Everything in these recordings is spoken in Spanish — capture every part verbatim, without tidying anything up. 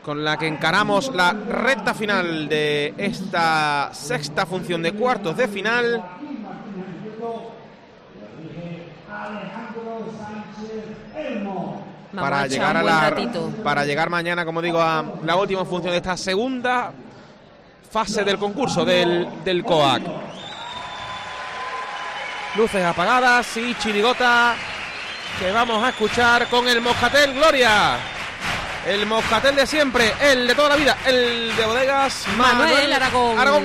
con la que encaramos la recta final de esta sexta función de cuartos de final. Para llegar a la para llegar mañana, como digo, a la última función de esta segunda fase del concurso del, del C O A C. Luces apagadas y chirigota que vamos a escuchar con el Moscatel Gloria. El Moscatel de siempre, el de toda la vida, el de Bodegas Manuel, Manuel Aragón. Aragón.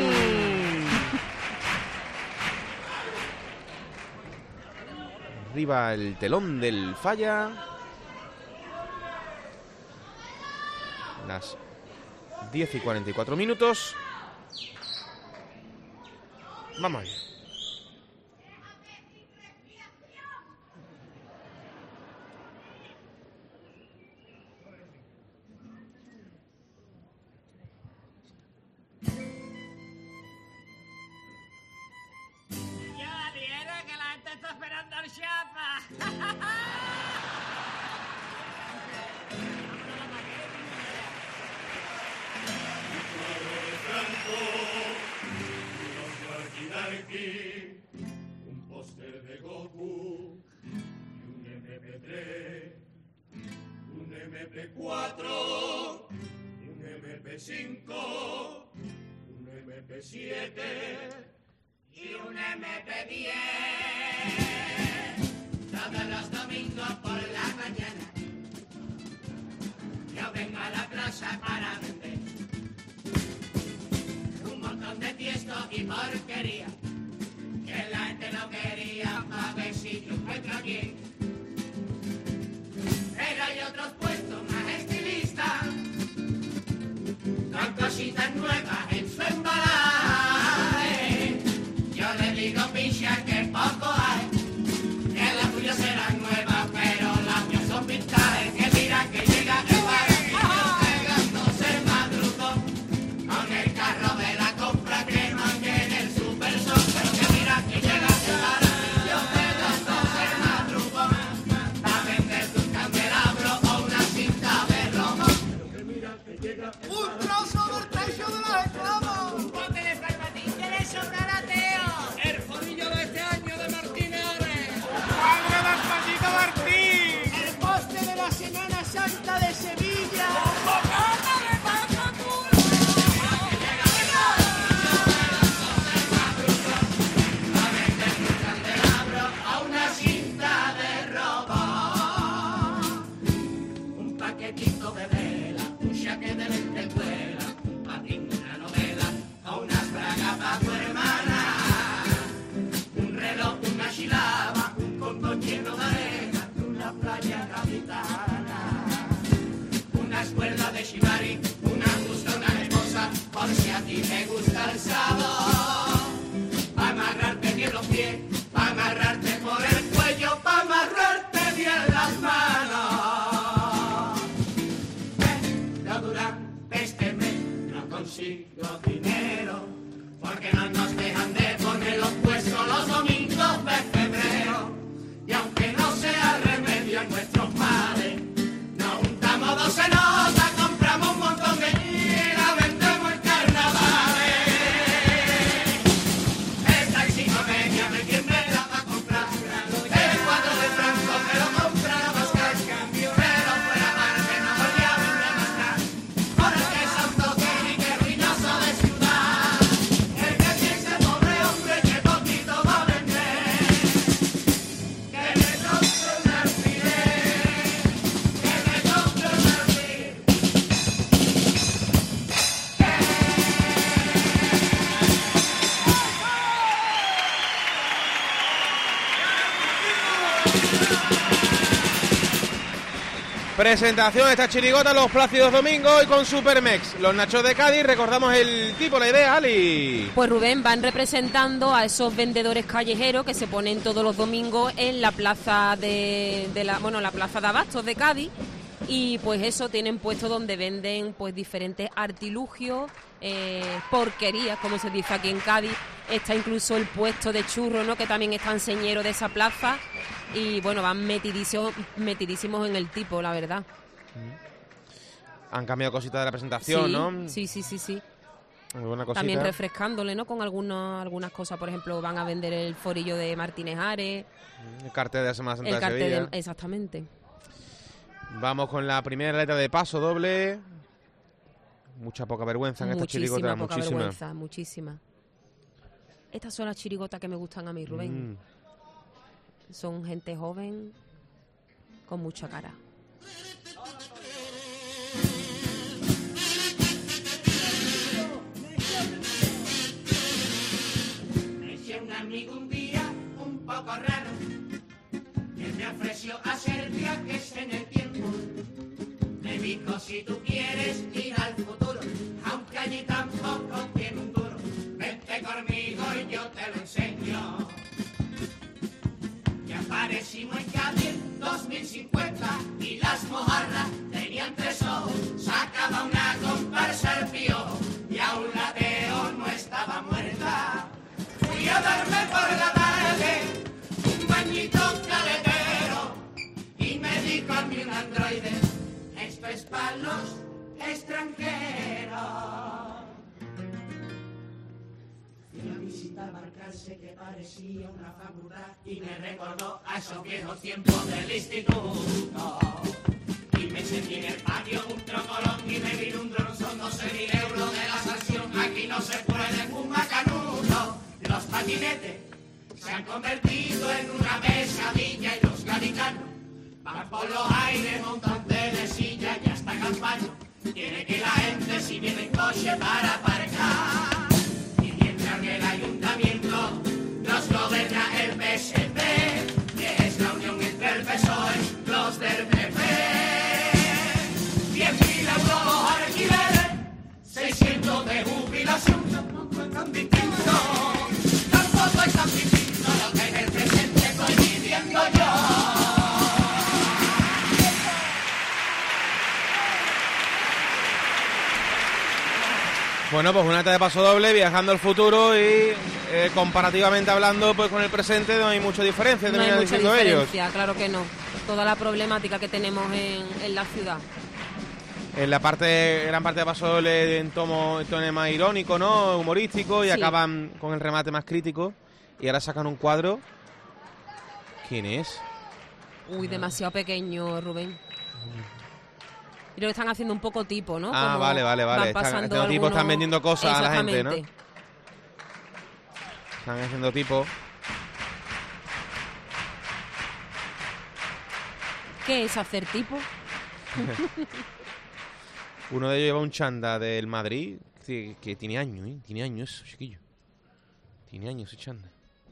Arriba el telón del Falla. Las diez y cuarenta y cuatro minutos. Vamos allá. Ya vieron que la gente está esperando al chapa. Un póster de Goku y un eme pe tres, un eme pe cuatro, un eme pe cinco, un eme pe siete y un eme pe diez. Todos los domingos por la mañana yo vengo a la plaza para vender un montón de tiesto y porquería que la gente no quería, pa' ver si yo encuentro aquí. Pero hay otros puestos más estilistas, con cositas nuevas en su embalaje. Yo le digo, picha, que poco hay, que las tuyas serán nuevas, pero las mías son vintage. Que mira que llega el barrio pegándose el madrugo con el carro de la compra que mangue en el super son. Pero que mira que llega el barrio pegándose el madrugo para vender un candelabro o una cinta de romo. Pero que mira que llega el ¡un trozo del pecho de los esclavos! ¡Ponte de farmatín que le sobrará Teo! ¡El jodillo de este año de Martínez Ares! ¡Padre Despacito Martín! ¡El poste de la Semana Santa de Sevilla! ¡Bocata de Paco Turbo! ¡A vender un candelabro a una cinta de robo! Un paquetito de vela, un chaquet de lentejuela, un patín, una novela, o unas bragas para tu hermana. Un reloj, una chilaba, un condón lleno de arena, de una playa gaditana. Una escuela de shibari, una justa, una esposa, por si a ti te gusta el sabor. Pa' amarrarte bien los pies, pa' amarrarte por el cuello, pa' amarrarte bien las manos. Pero durante este mes no consigo dinero, porque no nos dejan de poner los puestos los domingos de febrero. Y aunque no sea remedio a nuestros males, nos juntamos dos notas, compramos un montón de y la vendemos en carnavales. Esta enciclopedia me quien me la va a comprar. El cuadro de Franco me lo compra la Pascal, pero fuera parte no voy a vender más nada, porque es autotécnico y ruinoso de ciudad. El que piense pobre hombre que poquito va a vender, que me compre un alfiler, que me compre un alfiler. Presentación de esta chirigota los Plácidos Domingos y con Supermex. Los Nachos de Cádiz, recordamos el tipo, la idea, Ali. Pues Rubén, van representando a esos vendedores callejeros que se ponen todos los domingos en la plaza de, de la, bueno, la plaza de Abastos de Cádiz. Y pues eso, tienen puestos donde venden pues diferentes artilugios, eh, porquerías, como se dice aquí en Cádiz. Está incluso el puesto de churros, ¿no?, que también está en señero de esa plaza. Y bueno, van metidísimos, metidísimos en el tipo, la verdad. Han cambiado cositas de la presentación, sí, ¿no? Sí, sí, sí, sí. Muy buena cosita. También refrescándole, ¿no? Con algunos, algunas cosas, por ejemplo, van a vender el forillo de Martínez Ares. El cartel de la Semana Santa el de cartel Sevilla. De, exactamente. Vamos con la primera letra de paso doble. Mucha poca vergüenza en esta Muchísima chirigota, poca muchísima. vergüenza, muchísima. Estas son las chirigotas que me gustan a mí, Rubén. Mm. Son gente joven con mucha cara. Me hice un amigo un día un poco raro que me ofreció hacer viajes en el tiempo. Me dijo, si tú quieres ir al futuro, aunque allí tampoco tiene un duro, vente conmigo y yo te lo enseño. Y aparecimos en Cádiz dos mil cincuenta y las mojarras tenían tres ojos, sacaba una comparsa al piojo y aún la deo no estaba muerta. Fui a darme por la tarde un bañito caletero y me dijo a mí un androide, esto es para los extranjeros. Fui a visitar Barcarse que parecía una facultad y me recordó a esos viejos tiempos del instituto. Y me sentí en el patio un trocolón y me vino un dron, son doce mil euros de la sanción. Aquí no se puede fumar canuto. Los patinetes se han convertido en una pesadilla y los gaditanos van por los aires montando de silla y hasta campano. Quiere que la gente si viene en coche para aparcar. Y mientras que el ayuntamiento nos gobierna el P S P, que es la unión entre el P S O E, los del P P. diez mil euros alquileres, seiscientos de jubilación, tampoco es tan distinto. Tampoco es tan distinto lo que en el presente estoy viviendo yo. Bueno, pues una letra de paso doble, viajando al futuro y eh, comparativamente hablando, pues con el presente no hay mucha diferencia, No hay terminan mucha diciendo diferencia, ellos. claro que no. Toda la problemática que tenemos en, en la ciudad. En la parte, gran parte de paso doble en tomo, en tono más irónico, ¿no? Humorístico, y Sí. acaban con el remate más crítico. Y ahora sacan un cuadro. ¿Quién es? Uy, demasiado pequeño, Rubén. Creo que están haciendo un poco tipo, ¿no? Ah, Como vale, vale, vale. van Están, pasando estos tipos están algunos- vendiendo cosas a la gente, ¿no? Exactamente. Están haciendo tipo. ¿Qué es hacer tipo? Uno de ellos lleva un chanda del Madrid que, que tiene años, ¿eh? Tiene años eso, chiquillo. Tiene años ese chanda.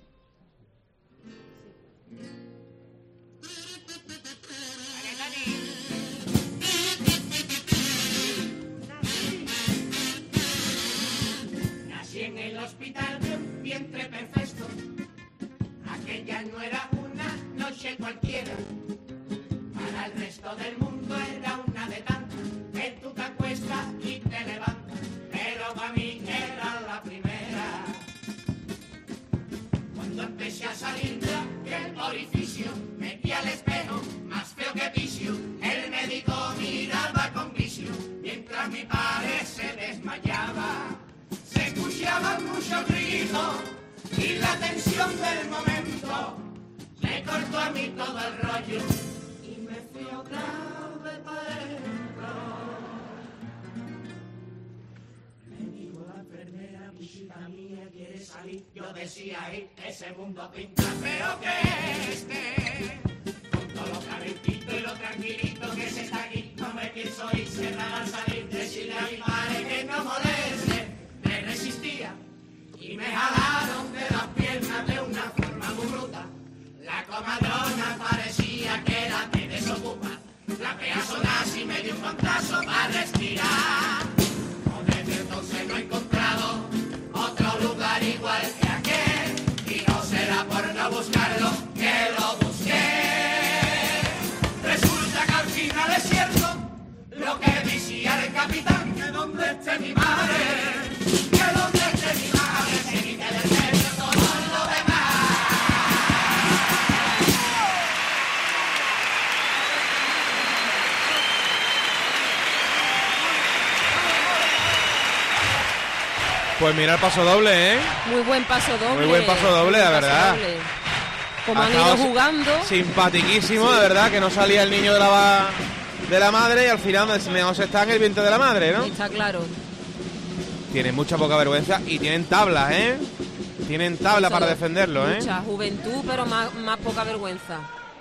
Nací en el hospital de un vientre perfecto. Aquella no era una noche cualquiera. Para el resto del mundo era una de tantas que tú te acuestas y te levantas. Pero para mí era la primera. Cuando empecé a salir del orificio, metí al espejo, más feo que vicio. El médico miraba con vicio, mientras mi padre se desmayaba. Se escuchaban muchos gritos y la tensión del momento me cortó a mí todo el rollo y me fui otra vez para adentro. Me dijo la enfermera, visita mía, quiere salir. Yo decía ahí, ese mundo pinta feo que este. Con todo lo calentito y lo tranquilito que se está aquí, no me pienso ir, cerrar al salir, decirle a mi madre que no moleste. Me resistía y me jalaron de las piernas de una forma muy bruta. La comadrona parecía que era de desocupa. La peazona sí me dio un pantazo para respirar. O desde entonces no he encontrado otro lugar igual que aquel. Y no será por no buscarlo que lo busqué. Resulta que al final es cierto lo que decía el capitán, que donde esté mi madre, que donde esté mi madre, se quite del medio todo lo demás. Pues mira el paso doble, ¿eh? Muy buen paso doble. Muy buen paso doble, la verdad. Doble. Como han ido jugando. Simpatiquísimo, sí. de verdad, que no salía el niño de la, de la madre y al final menos está en el vientre de la madre, ¿no? Está claro. Tienen mucha poca vergüenza y tienen tablas, ¿eh? Tienen tabla para defenderlo, ¿eh? Mucha juventud, pero más, más poca vergüenza.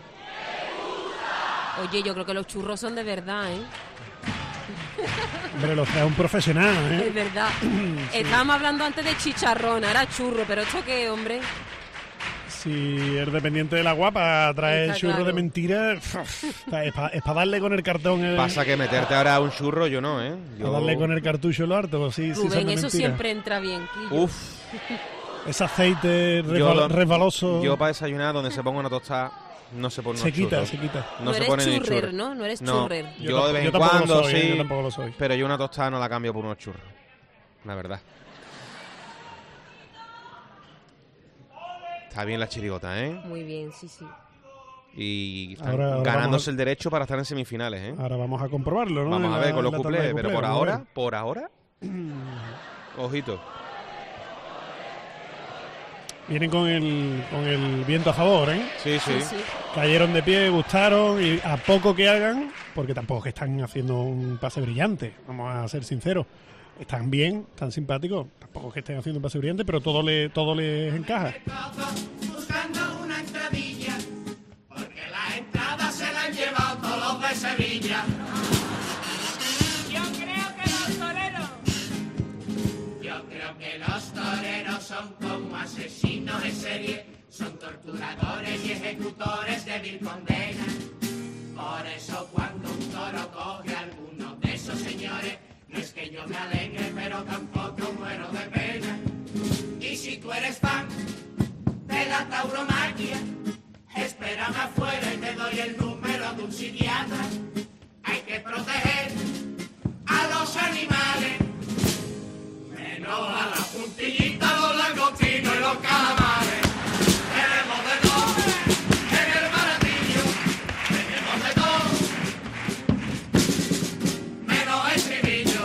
Oye, yo creo que los churros son de verdad, ¿eh? Hombre, lo trae un profesional, ¿eh? Es verdad. Sí. Estábamos hablando antes de chicharrón, ahora churro, pero ¿esto qué, hombre? Si el dependiente de la guapa trae Está churro claro. de mentira, es para pa darle con el cartón. El... Pasa que meterte ahora un churro, yo no, ¿eh? Yo... Para darle con el cartucho lo harto, sí, Rubén, sí son de eso mentira. siempre entra bien, Quillo. Uf. Ese aceite resbal yo, resbaloso. Yo para desayunar, donde se ponga una tostada, no se pone Se quita, churros. se quita. No, no se eres pone churrer, ni churros. ¿no? No eres no, churrer. Yo, yo de vez yo en cuando soy, sí, yo tampoco lo soy. Pero yo una tostada no la cambio por unos churros. La verdad. Está bien la chirigota, ¿eh? Muy bien, sí, sí. Y están ahora, ahora ganándose a... el derecho para estar en semifinales, ¿eh? Ahora vamos a comprobarlo, ¿no? Vamos en a ver la, con los cuplés, pero por ahora, ver. por ahora, ojito. Vienen con el, con el viento a favor, ¿eh? Sí, sí, sí, sí. Cayeron de pie, gustaron y a poco que hagan, porque tampoco es que están haciendo un pase brillante, vamos a ser sinceros. Están bien, están simpáticos, tampoco es que estén haciendo un pase brillante, pero todo le todo les encaja. Buscando una entradilla, porque las entradas se las han llevado todos los de Sevilla. Yo creo que los toreros. Yo creo que los toreros son como asesinos en serie, son torturadores y ejecutores de vil condena. Por eso cuando un toro coge a alguno de esos señores, no es que yo me alegre, pero tampoco muero de pena. Y si tú eres fan de la tauromaquia, espérame afuera y te doy el número de un psiquiatra. Hay que proteger a los animales, menos a la puntillita, los langostinos y los calamares. Tenemos de todo en el baratillo, tenemos de todo, menos estribillo.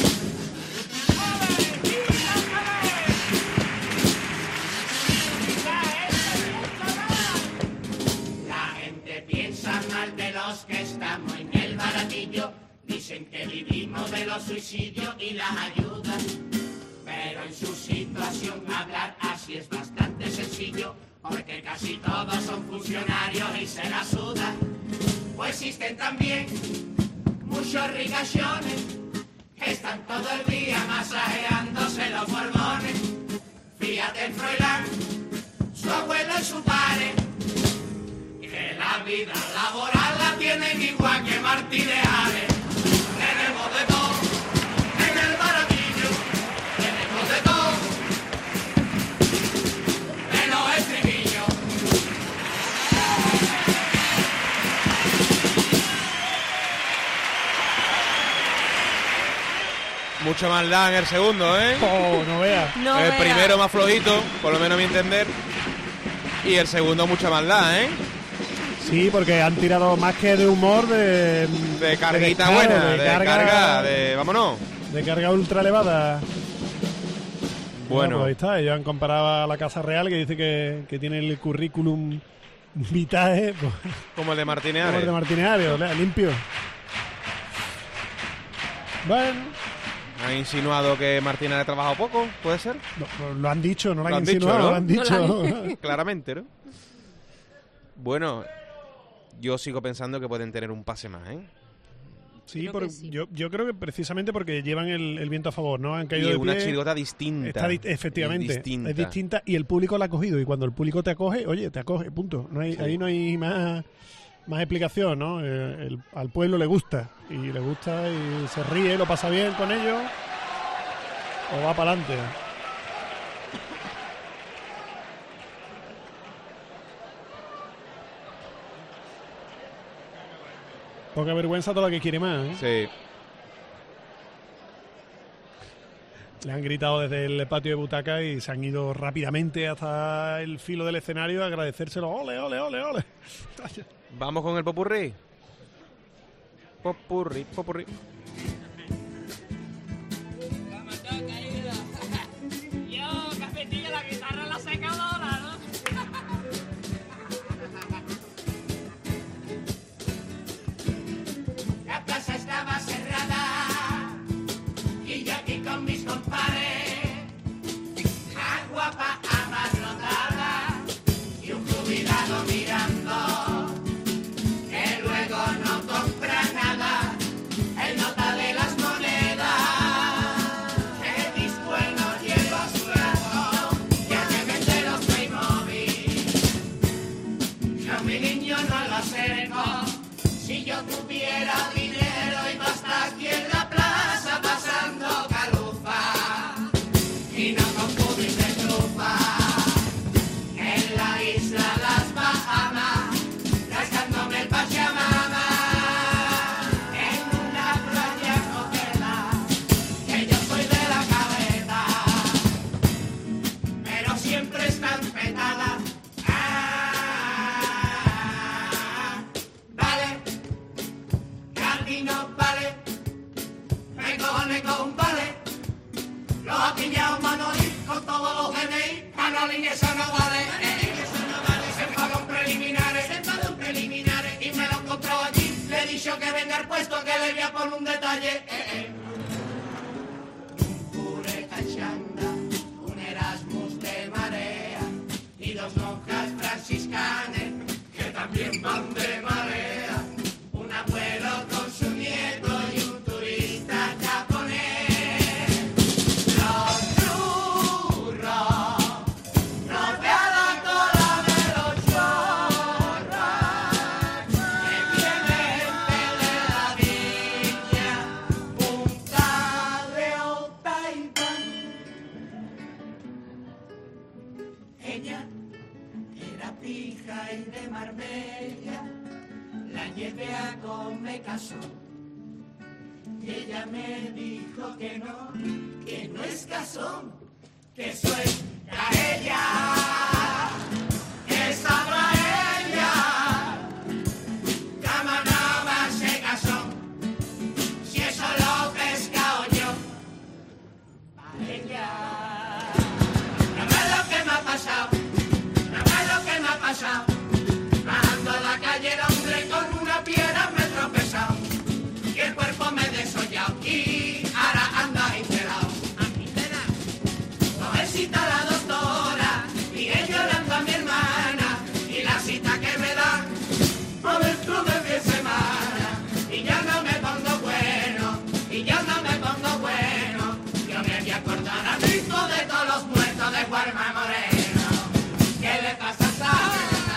La gente piensa mal de los que estamos en el baratillo, dicen que vivimos de los suicidios y las ayudas, pero en su situación hablar así es bastante sencillo, porque casi todos son funcionarios y se la sudan. Pues existen también muchos ricachones que están todo el día masajeándose los borbones. Fíjate en Froilán, su abuelo y su padre, que la vida laboral la tienen igual que Martínez Ares. Tenemos de todo en el baratillo, tenemos de todo, menos estribillo. Mucha maldad en el segundo, ¿eh? Oh, no veas. No el vea. primero más flojito, por lo menos a mi entender. Y el segundo mucha maldad, ¿eh? Sí, porque han tirado más que de humor, de... De carguita descaro, buena, de de, carga- carga, de... Vámonos. De carga ultra elevada. Bueno. Pues ahí está, ellos han comparado a la Casa Real, que dice que, que tiene el currículum vitae, pues, Como el de Martínez como el Ares. de Martínez Ares, ¿vale? Limpio. Bueno, Han insinuado que Martínez Ares ha trabajado poco, ¿puede ser? no, no, lo han dicho, no lo, Lo han han dicho, insinuado, ¿no? lo han No dicho. Claramente, ¿no? Bueno, yo sigo pensando que pueden tener un pase más, ¿eh? Sí, Creo por- que sí. Yo, yo creo que precisamente porque llevan el, el viento a favor, ¿no? Han Y caído es de una pie. chirigota distinta. Está di- efectivamente, Es distinta. es distinta y el público la ha cogido, y cuando el público te acoge, oye, te acoge, punto. No hay, Sí. Ahí no hay más, más explicación, ¿no? Eh, el- al pueblo le gusta, y le gusta y se ríe, lo pasa bien con ellos, o va para adelante. Poca vergüenza toda la que quiere más, ¿eh? Sí. Le han gritado desde el patio de butaca y se han ido rápidamente hasta el filo del escenario a agradecérselo. ¡Ole, ole, ole, ole! Vamos con el popurrí. Popurrí, popurrí. vale, compadre. Los ha pillado Manolín con todos los D N I. Manolín, eso no vale. Eso no vale. Se enfadó en preliminares. Se enfadó en preliminares. Y me lo encontró allí. Le he dicho que venga al puesto que le voy a poner un detalle. Eh, eh. Un puré cachanda, un Erasmus de marea y dos monjas franciscanas que también van de marea. Un abuelo con su nieto y un turista japonés. Los churros rodean la cola de los chorros que vienen de la villa, Punta de Otaibán. Ella era pija y de Marbella, la llevé a comer casón y ella me dijo que no, que no es casón, que eso es paella, que sabrá ella, camanaba ese casón, si eso lo pescado yo, paella. No ves lo que me ha pasado, no ves lo que me ha pasado. Bajando la calle el hombre con una piedra me he tropezado y el cuerpo me he desollado y ahora anda enterado. No es cita la doctora y ella llorando a mi hermana y la cita que me dan por dentro de diez semanas y ya no me pongo bueno, y ya no me pongo bueno. Yo me voy a acordar a rico de todos los muertos de Guarma Moreno. ¿Qué le pasa a Sara?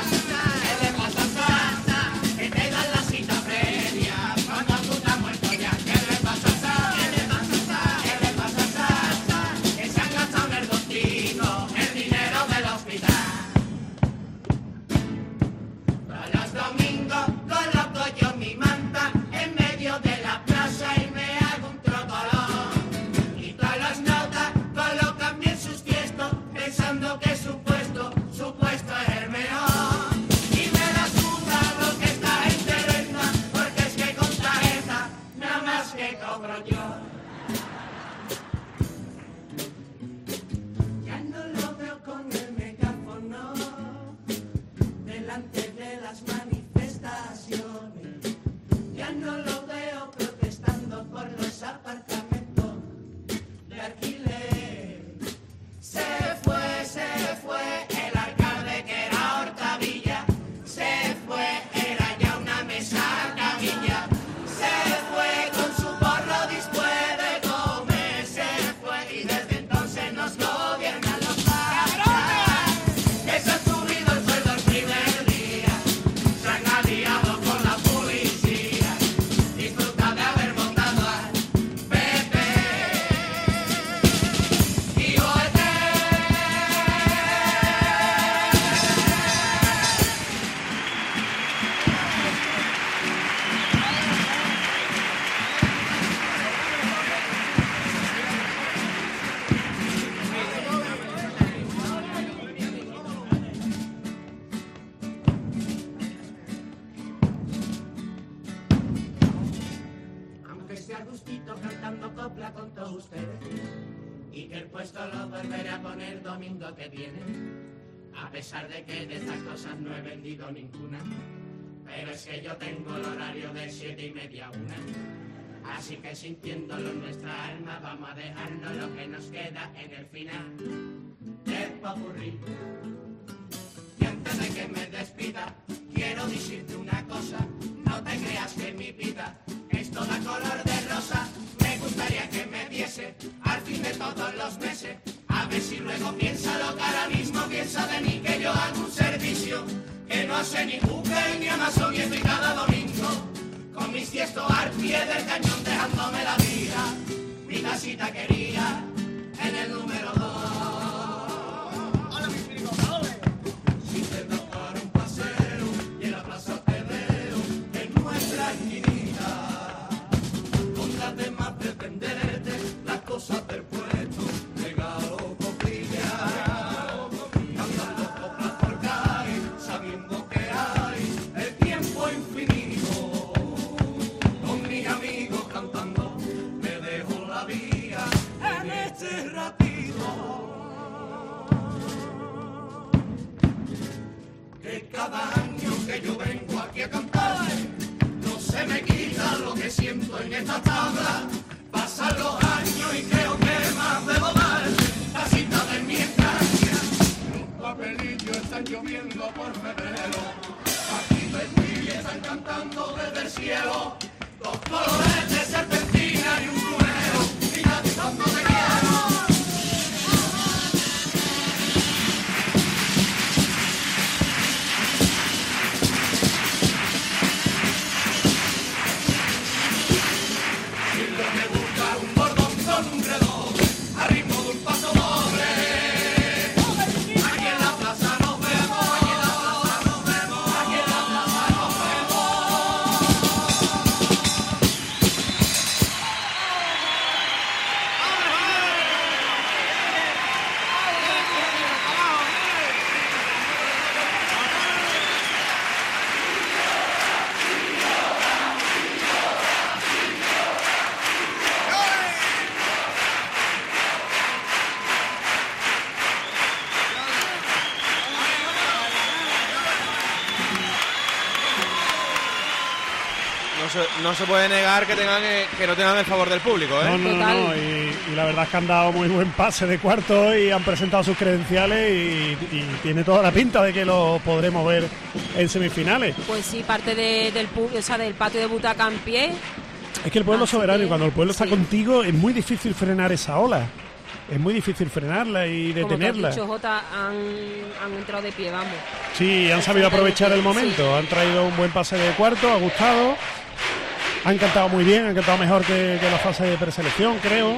Que su puesto, su puesto es el mejor. Y me da suda lo que esta gente renta, porque es que con tarjeta nada más que cobro yo. Ya no lo veo con el megáfono delante de las manifestaciones. Ya no lo veo protestando por los apartamentos de alquiler. Se fue, se fue el alcalde que era Hortavilla, se fue, era ya una mesa camilla, se fue con su porro después de comer, se fue y desde entonces nos gobiernan los cabrones, que se han subido el sueldo el primer día, se han aliado con la policía, disfruta de haber votado al P P y hoy aunque esté a gustito cantando copla con todos ustedes y que el puesto lo volveré a poner domingo que viene, a pesar de que de estas cosas no he vendido ninguna, pero es que yo tengo el horario de siete y media a una, así que sintiéndolo en nuestra alma vamos a dejarnos lo que nos queda en el final del popurrí. Y antes de que me despida, quiero decirte una cosa, no te creas que mi vida es toda color de rosa, me gustaría que me diese al fin de todos los meses, a ver si luego piensa lo que ahora mismo piensa de mí, que yo hago un servicio que no hace ni Google ni Amazon y estoy cada domingo con mis tiestos al pie del cañón dejándome la vida, mi casita quería en el número dos. Si te doy por un paseo y en la plaza te veo en nuestra esquinita, con las demás pretenderte las cosas del puesto, regalo copilla, cantando coplas por calle, sabiendo que hay el tiempo infinito, con mis amigos cantando me dejo la todavía en este ratito. Que cada año que yo vengo aquí a cantar, no se me quita lo que siento en esta tabla. Pasan los años y creo que más debo dar la cita de mi estancia. Los papelillos están lloviendo por febrero. Aquí y están cantando desde el cielo. Dos colores de serpentina y un plumero. Y nadie tanto te quiero. No se puede negar que tengan eh, que no tengan el favor del público, ¿eh? No, no, no, no. Y, y la verdad es que han dado muy buen pase de cuarto y han presentado sus credenciales y, y tiene toda la pinta de que lo podremos ver en semifinales. Pues sí, parte de, del, o sea, del patio de butaca en pie. Es que el pueblo es soberano que, y cuando el pueblo sí. está contigo es muy difícil frenar esa ola. Es muy difícil frenarla y detenerla. Como tú has dicho, Jota, han, han entrado de pie, vamos. Sí, han sabido aprovechar el momento. Sí. Han traído un buen pase de cuarto, ha gustado. Han cantado muy bien, han cantado mejor que, que la fase de preselección, creo.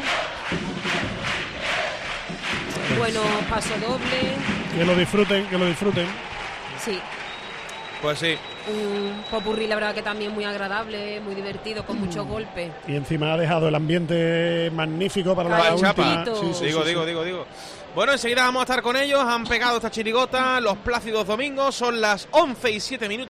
Bueno, paso doble. Que lo disfruten, que lo disfruten. Sí. Pues sí. Un popurrí, la verdad que también muy agradable, muy divertido, con muchos golpes. Y encima ha dejado el ambiente magnífico para Calla, la última. Sí, sí, digo, sí, digo, sí. digo, digo. Bueno, enseguida vamos a estar con ellos. Han pegado esta chirigota los plácidos domingos. Son las once y siete minutos.